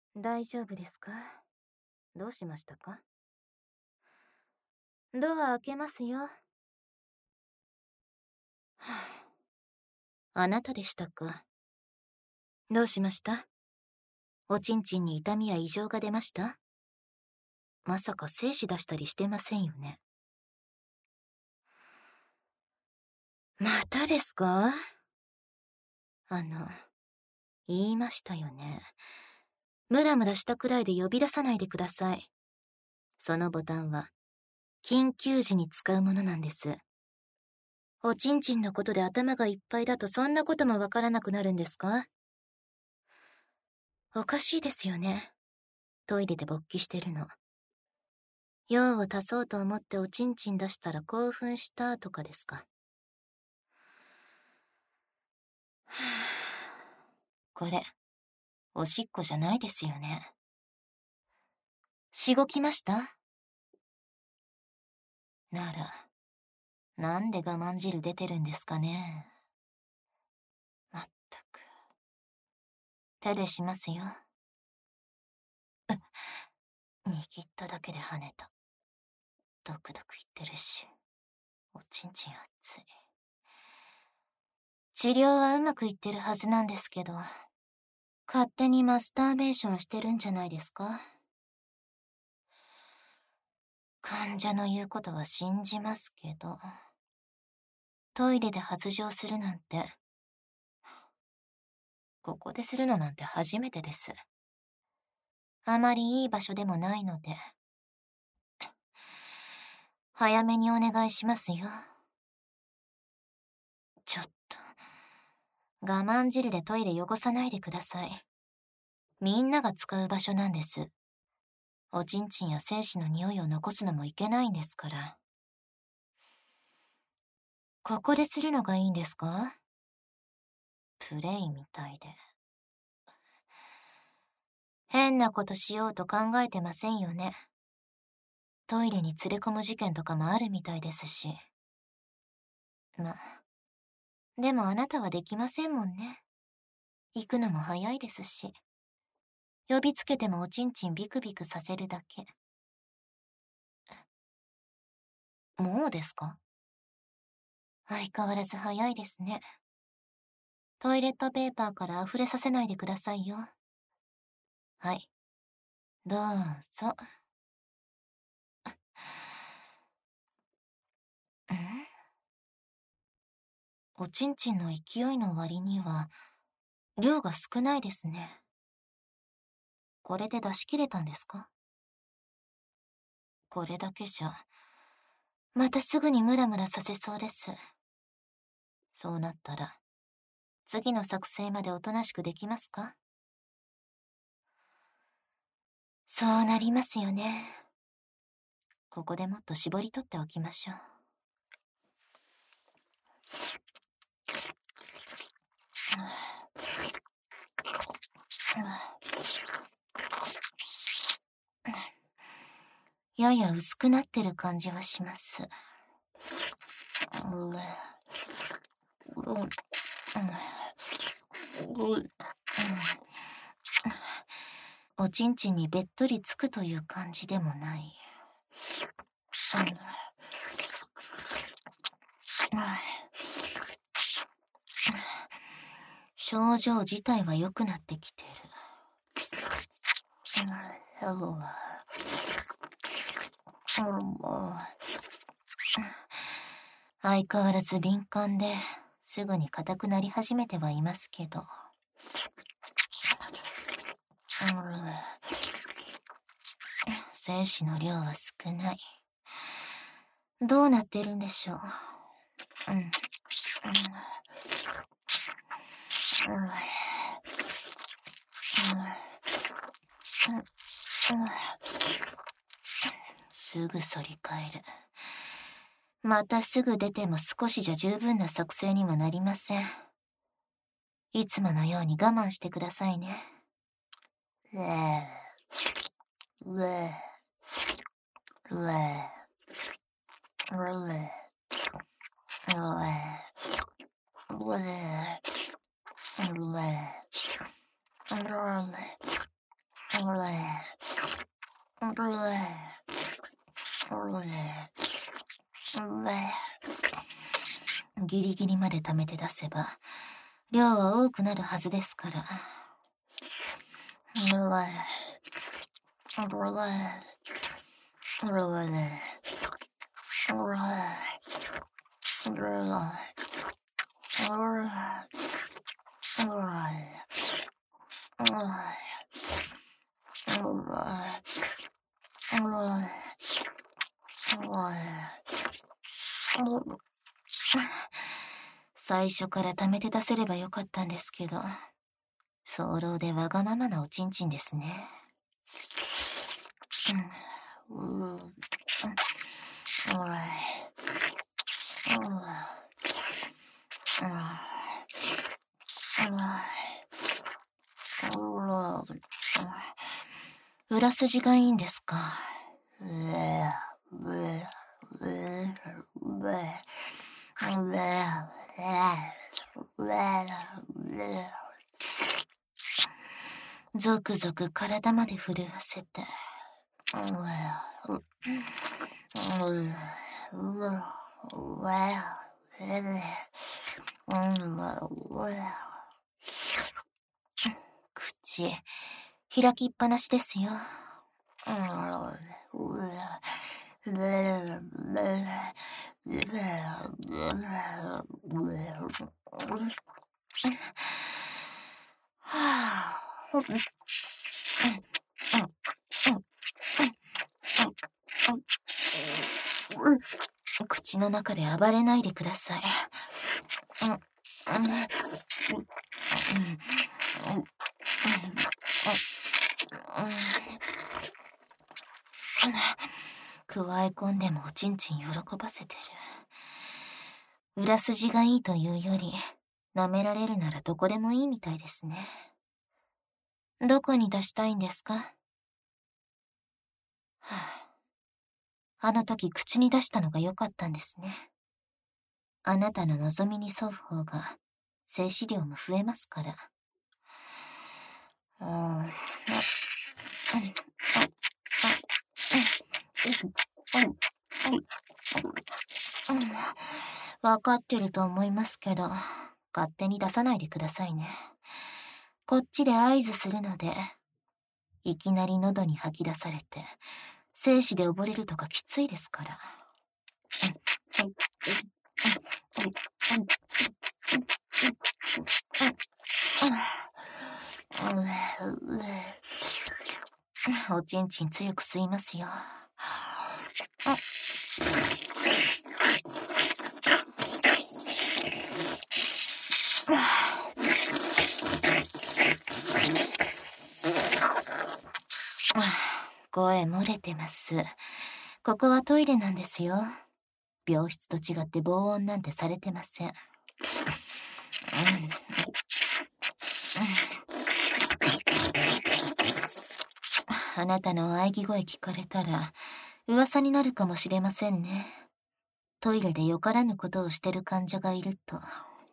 大丈夫ですか？どうしましたか？ドア開けますよ。はあ、あなたでしたか。どうしました？おちんちんに痛みや異常が出ました？まさか精子出したりしてませんよね。またですか？言いましたよね。ムラムラしたくらいで呼び出さないでください。そのボタンは、緊急時に使うものなんです。おちんちんのことで頭がいっぱいだとそんなこともわからなくなるんですか？おかしいですよね。トイレで勃起してるの。用を足そうと思っておちんちん出したら興奮したとかですか。これ、おしっこじゃないですよね。しごきました？なら、なんで我慢汁出てるんですかね。まったく。手でしますよ。握っただけで跳ねた。ドクドクいってるし、おちんちん熱い。治療はうまくいってるはずなんですけど、勝手にマスターベーションしてるんじゃないですか。患者の言うことは信じますけど、トイレで発情するなんて、ここでするのなんて初めてです。あまりいい場所でもないので、早めにお願いしますよ。ちょっと、我慢汁でトイレ汚さないでください。みんなが使う場所なんです。おちんちんや精子の匂いを残すのもいけないんですから。ここでするのがいいんですか？プレイみたいで。変なことしようと考えてませんよね。トイレに連れ込む事件とかもあるみたいですし。ま、でもあなたはできませんもんね。行くのも早いですし。呼びつけてもおちんちんビクビクさせるだけ。もうですか？相変わらず早いですね。トイレットペーパーから溢れさせないでくださいよ。はい。どうぞ。んおちんちんの勢いの割には、量が少ないですね。これで出し切れたんですか？これだけじゃ、またすぐにムラムラさせそうです。そうなったら、次の作成までおとなしくできますか？そうなりますよね。ここでもっと絞り取っておきましょう。やや薄くなってる感じはします。おちんちんにべっとりつくという感じでもない。症状自体は良くなってきてる。相変わらず敏感で、すぐに硬くなり始めてはいますけど。精子の量は少ない。どうなってるんでしょう。すぐ反り返る。またすぐ出ても少しじゃ十分な作成にはなりません。いつものように我慢してくださいね。 ギリギリまで貯めて出せば、量は多くなるはずですから。最初から貯めて出せればよかったんですけど、早漏でわがままなおちんちんですね。裏筋がいいんですか。ゾクゾク体まで震わせて。口、開きっぱなしですよ。口の中で暴れないでください。加え込んでもおちんちん喜ばせてる。裏筋がいいというより、舐められるならどこでもいいみたいですね。どこに出したいんですか？あの時口に出したのが良かったんですね。あなたの望みに沿う方が、精子量も増えますから。わかってると思いますけど、勝手に出さないでくださいね。こっちで合図するので、いきなり喉に吐き出されて、精子で溺れるとかきついですから。おちんちん強く吸いますよ。声漏れてます。ここはトイレなんですよ。病室と違って防音なんてされてません。あなたの喘ぎ声聞かれたら噂になるかもしれませんね。トイレでよからぬことをしてる患者がいると。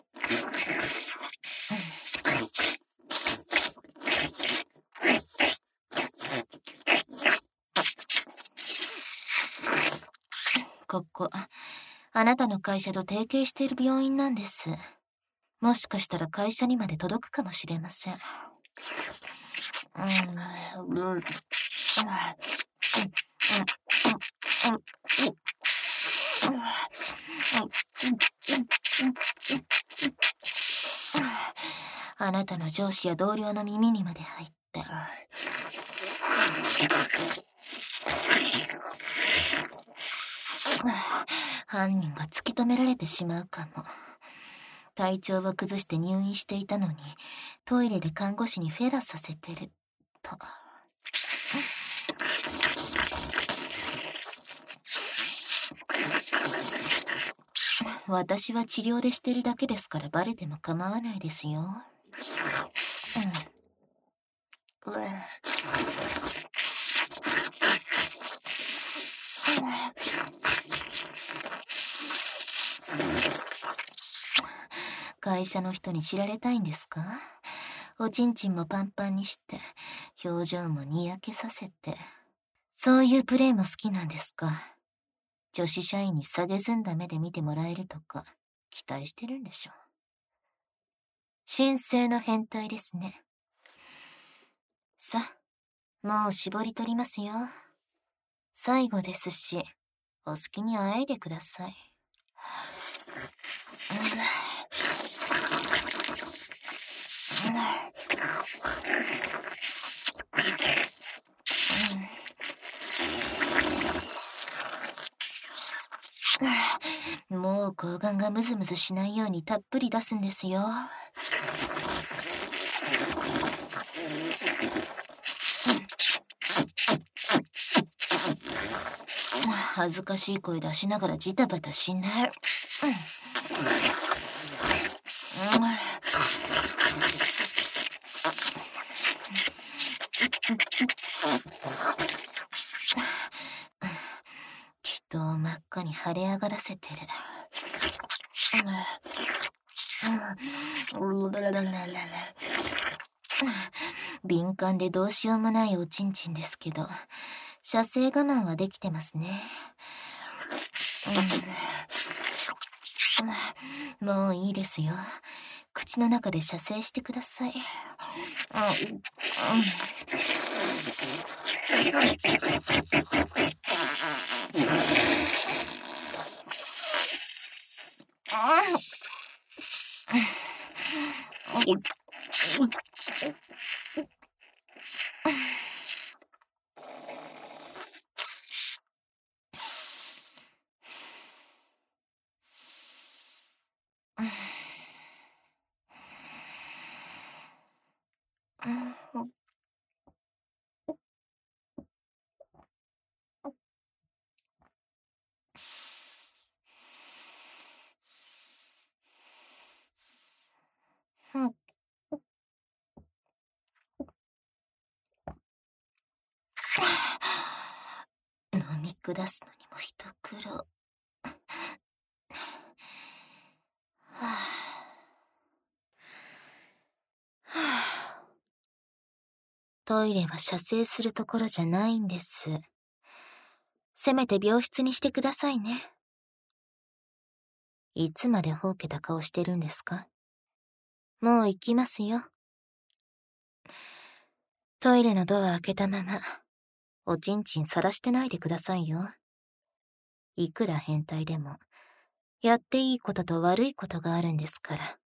ここ、あなたの会社と提携している病院なんです。もしかしたら会社にまで届くかもしれません。あなたの上司や同僚の耳にまで入って。犯人が突き止められてしまうかも。体調を崩して入院していたのに、トイレで看護師にフェラさせてる、と。私は治療でしてるだけですからバレても構わないですよ。会社の人に知られたいんですか？おちんちんもパンパンにして、 表情もにやけさせて。そういうプレイも好きなんですか？女子社員に蔑んだ目で見てもらえるとか、期待してるんでしょ。神聖の変態ですね。さ、もう絞り取りますよ。最後ですし、お好きにあえいでください。もう睾丸がムズムズしないようにたっぷり出すんですよ。恥ずかしい声出しながらジタバタしない。人を真っ赤に腫れ上がらせてる。敏感でどうしようもないおちんちんですけど、射精我慢はできてますね。もういいですよ。口の中で射精してください。飲み下すのにも一苦労。トイレは射精するところじゃないんです。せめて病室にしてくださいね。いつまでほうけた顔してるんですか？もう行きますよ。トイレのドア開けたまま、おちんちん晒してないでくださいよ。いくら変態でも、やっていいことと悪いことがあるんですから。